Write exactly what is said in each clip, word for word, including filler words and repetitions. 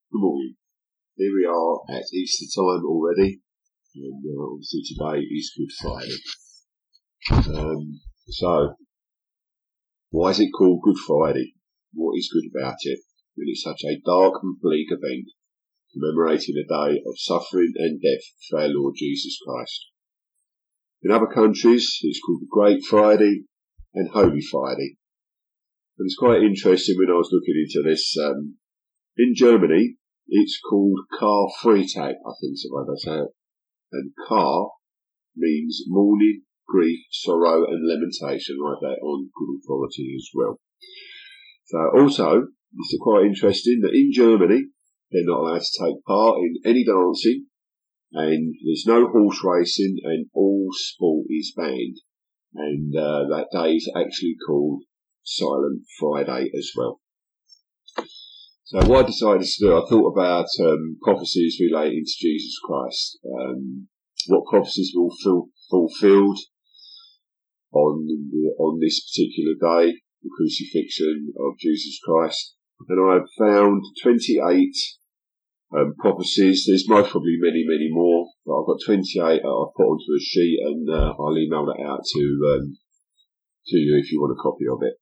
Good morning. Here we are at Easter time already, and uh, obviously today is Good Friday. Um, so, why is it called Good Friday? What is good about it? When it's such a dark and bleak event, commemorating a day of suffering and death for our Lord Jesus Christ. In other countries, it's called the Great Friday and Holy Friday. And it's quite interesting when I was looking into this. Um, in Germany, it's called Karfreitag, I think is the way they say it. And Kar means mourning, grief, sorrow and lamentation, like that on good authority as well. So also, it's quite interesting that in Germany, they're not allowed to take part in any dancing, and there's no horse racing, and all sport is banned. And uh, that day is actually called Silent Friday as well. So what I decided to do, I thought about um, prophecies relating to Jesus Christ. Um, what prophecies were ful- fulfilled on the, on this particular day, the crucifixion of Jesus Christ. And I've found twenty-eight um, prophecies. There's most probably many, many more, but I've got twenty-eight that I've put onto a sheet, and uh, I'll email that out to um, to you if you want a copy of it.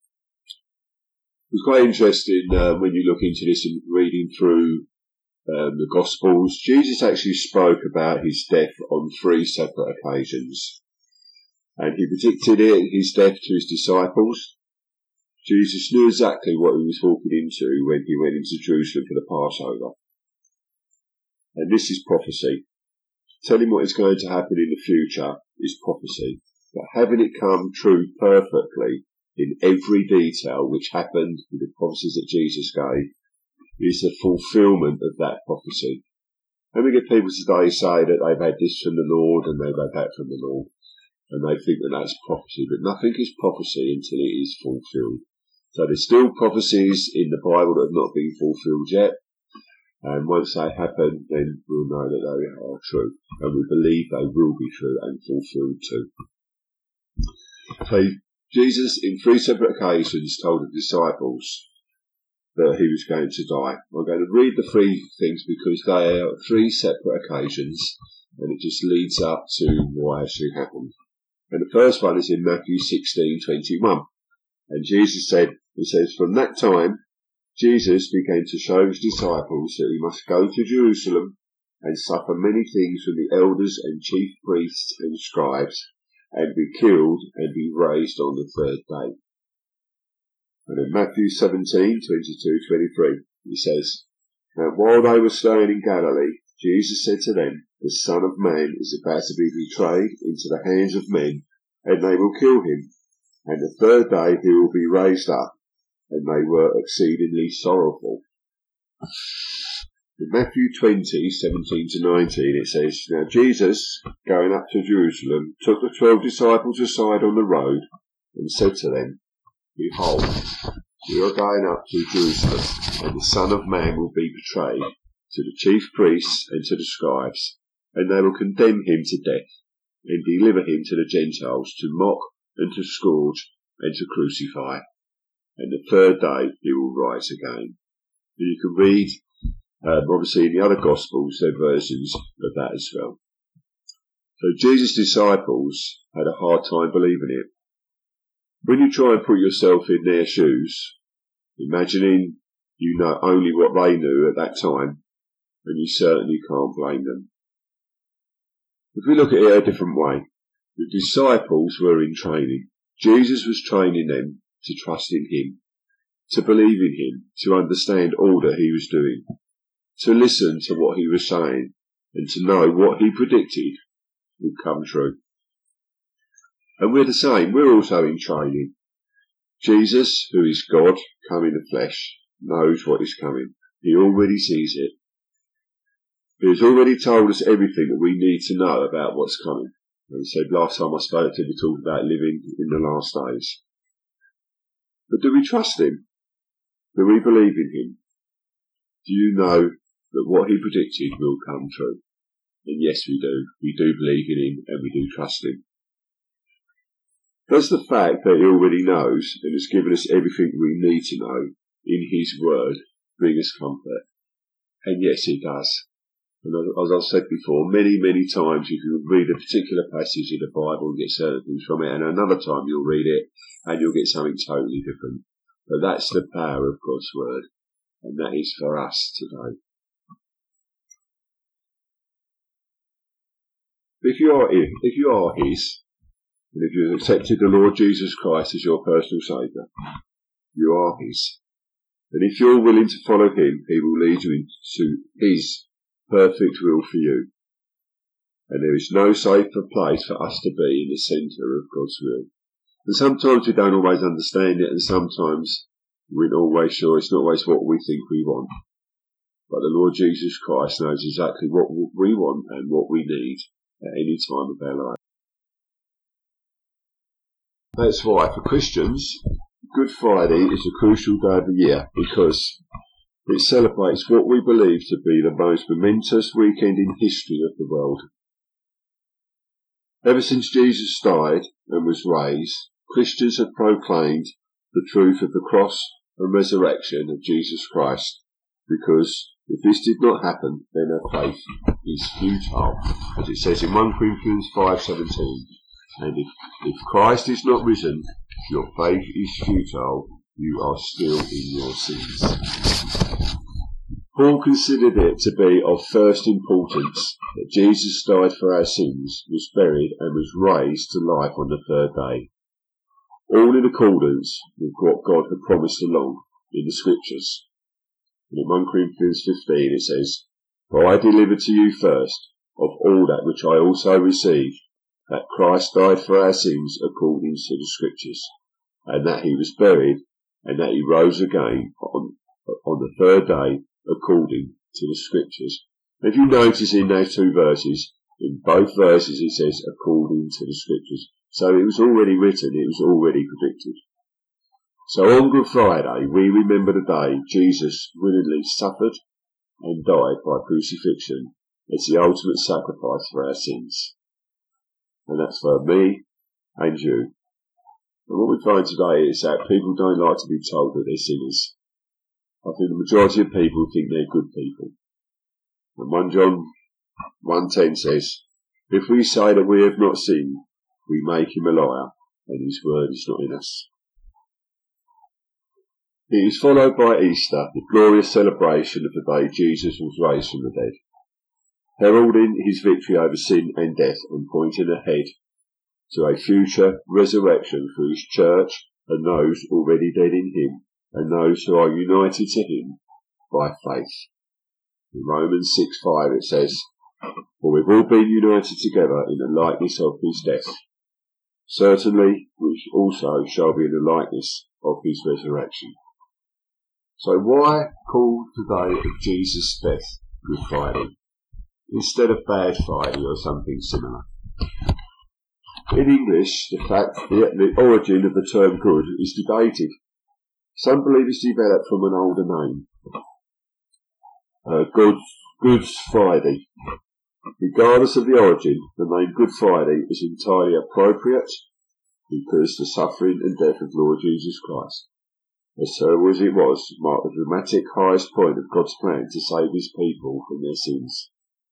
It's quite interesting uh, when you look into this and reading through um, the Gospels. Jesus actually spoke about his death on three separate occasions, and he predicted it, his death to his disciples. Jesus knew exactly what he was walking into when he went into Jerusalem for the Passover. And this is prophecy. Telling what is going to happen in the future is prophecy. But having it come true perfectly in every detail which happened with the prophecies that Jesus gave is the fulfilment of that prophecy. And we get people today say that they've had this from the Lord and they've had that from the Lord, and they think that that's prophecy, but nothing is prophecy until it is fulfilled. So there's still prophecies in the Bible that have not been fulfilled yet, and once they happen, then we'll know that they are true, and we believe they will be true and fulfilled too. So Jesus, in three separate occasions, told the disciples that he was going to die. I'm going to read the three things because they are three separate occasions, and it just leads up to why it actually happened. And the first one is in Matthew sixteen twenty-one. And Jesus said, he says, from that time, Jesus began to show his disciples that he must go to Jerusalem and suffer many things from the elders and chief priests and scribes, and be killed and be raised on the third day. And in Matthew seventeen twenty-two to twenty-three, he says, now while they were staying in Galilee, Jesus said to them, the Son of Man is about to be betrayed into the hands of men, and they will kill him. And the third day he will be raised up. And they were exceedingly sorrowful. In Matthew twenty seventeen to nineteen, it says, now Jesus, going up to Jerusalem, took the twelve disciples aside on the road, and said to them, behold, we are going up to Jerusalem, and the Son of Man will be betrayed to the chief priests and to the scribes, and they will condemn him to death, and deliver him to the Gentiles to mock and to scourge and to crucify. And the third day he will rise again. And you can read, um, obviously in the other Gospels, there are versions of that as well. So Jesus' disciples had a hard time believing it. When you try and put yourself in their shoes, imagining you know only what they knew at that time, and you certainly can't blame them. If we look at it a different way, the disciples were in training. Jesus was training them to trust in him, to believe in him, to understand all that he was doing, to listen to what he was saying, and to know what he predicted would come true. And we're the same. We're also in training. Jesus, who is God, come in the flesh, knows what is coming. He already sees it. He has already told us everything that we need to know about what's coming. And he said last time I spoke to him, we talked about living in the last days. But do we trust him? Do we believe in him? Do you know that what he predicted will come true? And yes, we do. We do believe in him and we do trust him. Does the fact that he already knows and has given us everything we need to know in his word bring us comfort? And yes, it does. And as I've said before, many, many times you can read a particular passage in the Bible and get certain things from it, and another time you'll read it and you'll get something totally different. But that's the power of God's Word, and that is for us today. If you are if you are His, and if you've accepted the Lord Jesus Christ as your personal Saviour, you are His. And if you're willing to follow Him, He will lead you into His perfect will for you. And there is no safer place for us to be in the centre of God's will. And sometimes we don't always understand it, and sometimes we're not always sure it's not always what we think we want. But the Lord Jesus Christ knows exactly what we want and what we need at any time of our life. That's why, for Christians, Good Friday is a crucial day of the year, because it celebrates what we believe to be the most momentous weekend in history of the world. Ever since Jesus died and was raised, Christians have proclaimed the truth of the cross and resurrection of Jesus Christ, because if this did not happen, then our faith is futile, as it says in First Corinthians five seventeen. And if, if Christ is not risen, your faith is futile, you are still in your sins. Paul considered it to be of first importance that Jesus died for our sins, was buried, and was raised to life on the third day, all in accordance with what God had promised along in the Scriptures. And in First Corinthians fifteen it says, For I delivered to you first of all that which I also received, that Christ died for our sins according to the Scriptures, and that he was buried, and that he rose again on, on the third day according to the Scriptures. If you notice in those two verses, in both verses it says according to the Scriptures. So it was already written, it was already predicted. So on Good Friday we remember the day Jesus willingly suffered and died by crucifixion as the ultimate sacrifice for our sins. And that's for me and you. And what we find today is that people don't like to be told that they're sinners. I think the majority of people think they're good people. And First John one ten says, If we say that we have not sinned, we make him a liar, and his word is not in us. It is followed by Easter, the glorious celebration of the day Jesus was raised from the dead, heralding his victory over sin and death and pointing ahead to a future resurrection for his church and those already dead in him and those who are united to him by faith. In Romans six five it says, For we've all been united together in the likeness of his death, certainly which also shall be in the likeness of his resurrection. So why call today of Jesus' death Good Friday, instead of Bad Friday or something similar? In English, the fact the, the origin of the term good is debated. Some believe it's developed from an older name, uh, Good, Good Friday. Regardless of the origin, the name Good Friday is entirely appropriate because the suffering and death of Lord Jesus Christ, as terrible as it was, marked the dramatic highest point of God's plan to save his people from their sins.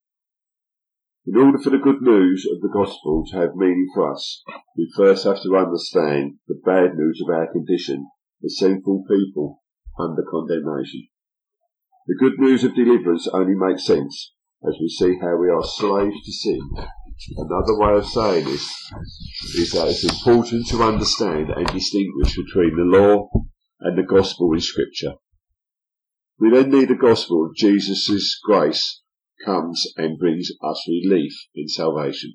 In order for the good news of the gospel to have meaning for us, we first have to understand the bad news of our condition as sinful people under condemnation. The good news of deliverance only makes sense as we see how we are slaves to sin. Another way of saying this is that it's important to understand and distinguish between the law and the gospel in Scripture. We then need the gospel of Jesus' grace comes and brings us relief in salvation.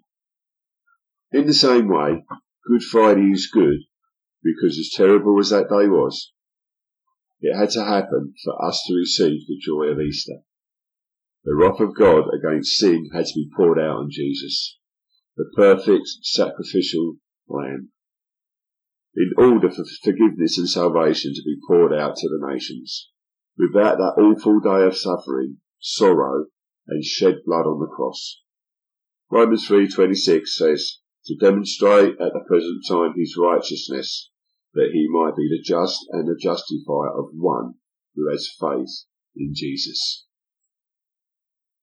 In the same way, Good Friday is good because, as terrible as that day was, it had to happen for us to receive the joy of Easter. The wrath of God against sin had to be poured out on Jesus, the perfect sacrificial lamb, in order for forgiveness and salvation to be poured out to the nations. Without that awful day of suffering, sorrow, and shed blood on the cross. Romans three twenty-six says, to demonstrate at the present time his righteousness, that he might be the just and the justifier of one who has faith in Jesus.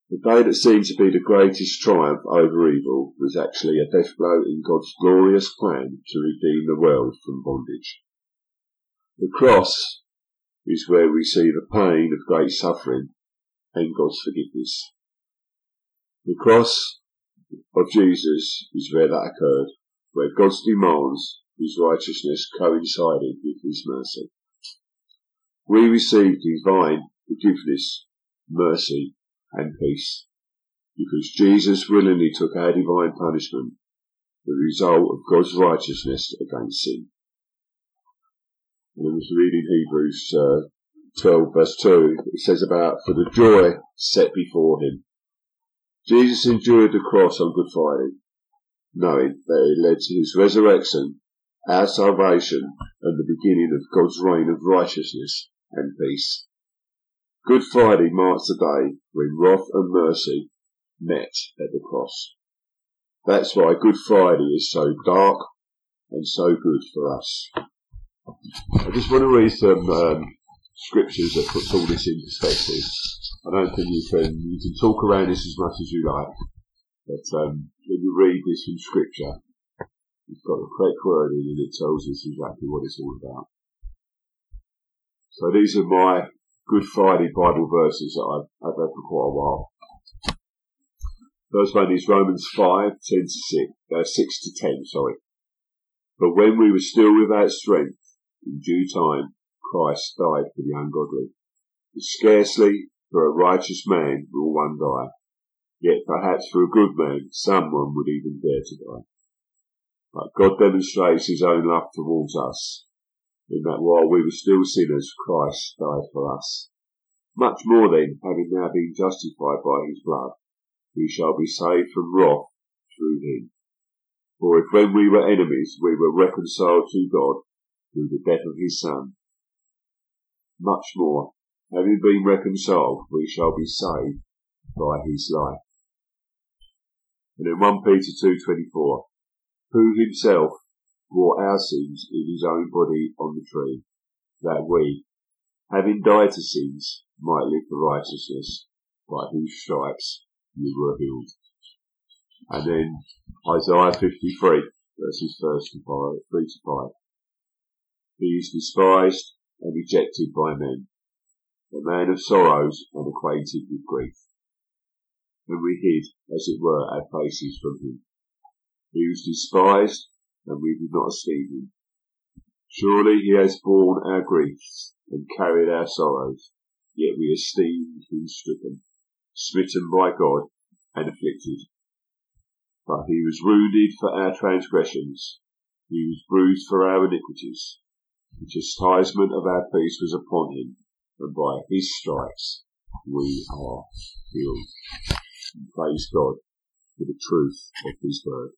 The day that seemed to be the greatest triumph over evil was actually a death blow in God's glorious plan to redeem the world from bondage. The cross is where we see the pain of great suffering and God's forgiveness. The cross of Jesus is where that occurred, where God's demands, his righteousness, coincided with his mercy. We received divine forgiveness, mercy, and peace, because Jesus willingly took our divine punishment, the result of God's righteousness against sin. And I was reading Hebrews uh, twelve verse two, it says about, for the joy set before him. Jesus endured the cross on Good Friday, knowing that it led to his resurrection, our salvation, and the beginning of God's reign of righteousness and peace. Good Friday marks the day when wrath and mercy met at the cross. That's why Good Friday is so dark and so good for us. I just want to read some um, scriptures that puts all this in perspective. I don't think you can you can talk around this as much as you like, but um, when you read this from Scripture, it's got the correct wording and it tells us exactly what it's all about. So these are my Good Friday Bible verses that I've, I've had for quite a while. First one is Romans five, ten to six, uh, six to ten, sorry. But when we were still without strength, in due time, Christ died for the ungodly. And scarcely for a righteous man will one die, yet perhaps for a good man someone would even dare to die. But God demonstrates his own love towards us, in that while we were still sinners, Christ died for us. Much more then, having now been justified by his blood, we shall be saved from wrath through him. For if when we were enemies, we were reconciled to God through the death of his Son, much more, having been reconciled, we shall be saved by his life. And in First Peter two twenty-four, who himself bore our sins in his own body on the tree, that we, having died to sins, might live for righteousness, by whose stripes you were healed. And then Isaiah fifty-three, verses three to five. He is despised and rejected by men, a man of sorrows and acquainted with grief. And we hid, as it were, our faces from him. He was despised, and we did not esteem him. Surely he has borne our griefs and carried our sorrows, yet we esteemed him stricken, smitten by God, and afflicted. But he was wounded for our transgressions, he was bruised for our iniquities. The chastisement of our peace was upon him, and by his stripes we are healed. And praise God for the truth of his word.